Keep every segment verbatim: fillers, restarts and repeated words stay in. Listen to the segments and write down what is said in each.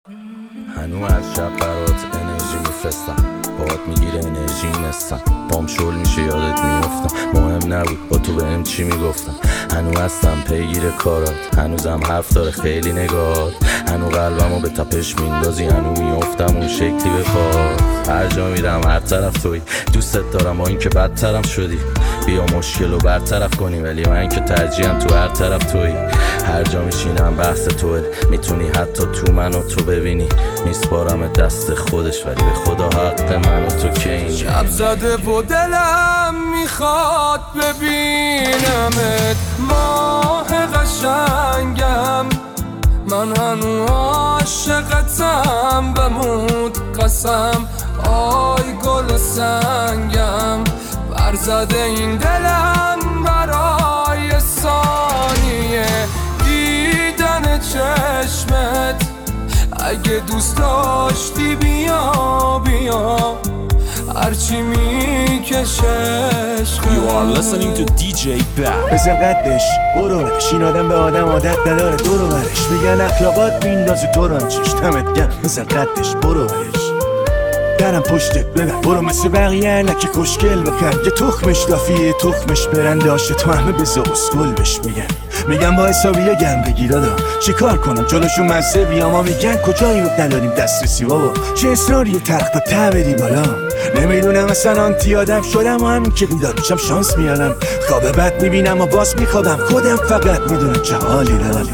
هنو از شب برات انرژی میفرستم، باهات میگیره انرژی نستم، پام شل میشه یادت میفتم، مهم نبود با تو بهم چی میگفتم. هنو هستم پیگیر کارات، هنوزم حرف داره خیلی نگات، هنو قلبمو به تپش میندازی، هنو میفتم اون شکلی بخواد. هر جا میرم هر طرف توی، دوستت دارم با این که بدترم شدی، بیا مشکل رو برطرف کنی، ولی من که ترجیحم تو هر طرف توی. هر جا میشینم بحث توه، میتونی حتی تو منو تو ببینی، میسپارم دست خودش، ولی به خدا حق منو تو که این شب زده و دلم میخواد ببینمت، ماه قشنگم، من هنو عاشقتم، بمود قسم آی گل سنگم، برزده این دلم برای ثانیه دیدن چشمت، اگه دوست داشتی بیا بیا هرچی میکشش. You are listening to دی جی Back. بزن قدش برو برش، این آدم به آدم عادت نداره دورو برش، میگن اخلاقات میندازی دورم چش، دمت گرم بزن قدش برو برش، درم پشتت ببر برو مثل بقیه نکه کشکل بکن، یه تخمش دافیه تخمش برنده هاشه تو همه بزا اسکل بش میگن، میگن با حسابیه گم بگیر آدم چی کار کنم جلوشون مزه بیام، ما میگن کجایی رو نداریم دسترسی بابا، چه اصراری تخت و ته بری بالا، نمیدونم اصلا آنتی آدم شدم و همین که بیدار میشم شانس میارم، خواب بد میبینم و باز میخوابم، خودم فقط میدونم چه حالی داری.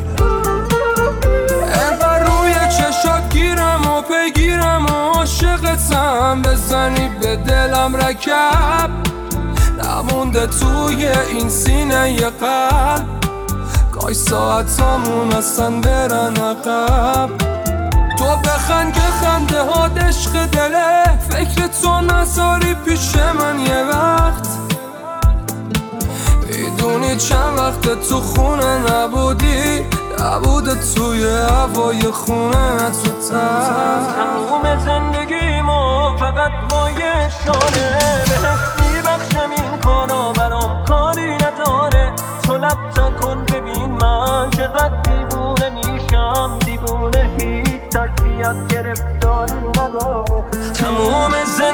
انقدر روی چشات گیرم و پیگیرم و عاشقتم، بزنی به دلم رکب نمونده توی این سینه ی قلب، گاهی ساعتامون اصلا برن عقب، تو بخند که خنده ها عشق دله، فکر تو نذاری پیش من یه وقت، میدونی چند وقت تو خونه نبودی، نبوده توی هوای خونه تو تر، تموم زندگیمو فقط با یه شانه بهت میبخشم، این کارا برام کاری نداره، تو لب تا کن ببین من چقدر دیوونه میشم، دیوونه هیچ تربیت گرفتاری نداره، تموم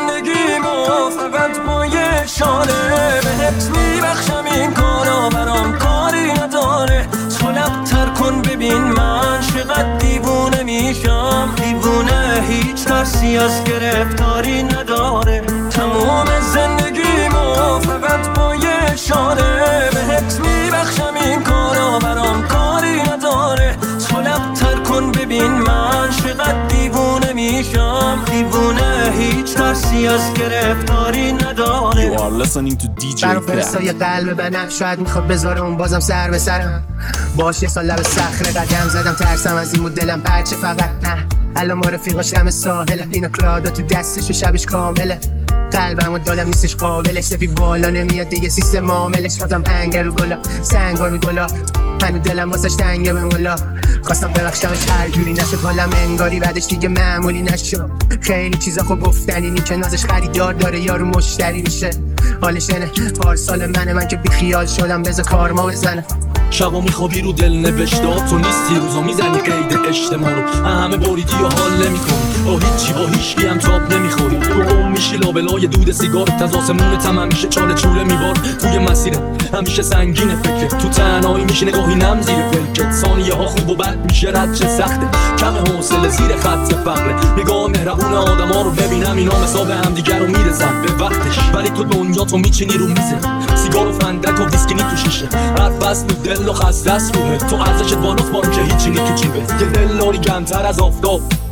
زندگیمو فقط با یه شانه بهت میبخشم، این کارا برام کاری نداره، تو لب تر کن ببین من چقدر دیوونه میشم، دیوونه هیچ ترسی از گرفتاری نداره، تموم زندگیمو فقط با یه شانه بهت میبخشم، این کارا برام کاری نداره، تو لب تر کن ببین من چقدر دیوونه میشم، دیوونه هیچ ترسی از گرفتاری نداره. You are listening to دی جی برام Back. فرستای قلب بنفش، شاید میخواد بذاره اون بازم سر به سرم، باش یه سال لب صخره قدم زدم، ترسم از این بود دلم پرچه فقط نه، الان ما رفیقاش دم ساحله، اینا کلادا تو دستش و شبش کامله، قلبم و دادم نیستش قابلش، سفی بالا نمیاد دیگه سیستم معاملش، خواستم پنگر رو گلا سنگار رو گلا، هنو دلم واسش تنگه به مولا، خواستم ببخشمش هر جوری نشد حالم انگاری بعدش دیگه معمولی نشد، خیلی چیزا خب گفتنی نی که نازش خریدار داره یارو مشتری میشه، حالش اینه پارسال منه من که بیخیال شدم بذار کارما بزنه، شبا میخوابی رو دل نوشته تو نیستی، روزا میزنی قید اجتماع رو همه بریدی و حال نمیکنی، با هیچی با هیچکی هم تاب نمیخوری، تو قوم میشی لابلای دود سیگار، تز آسمونت هم همیشه چاله چوله میبار، توی مسیر همیشه سنگینه فکرت، تو تنهایی میشی نگاهی نم زیر فلکت، ثانیه ها خوب و بد میشه رد چه سخته، کم حوصله زیر خط فقره، نگاه مهربون آدم ها رو ببینم اینا مثال هم دیگر رو میرسن به وقتش، ولی تو دنیا تو میچینی رو میزه، سیگار و فندک و ویسکینی تو شیشه، هر فصل دل و خسته است روحه، تو ارزشت بالات بارو که هیچی نی تو جیبه، یه دل لاری کمتر از آفتاب،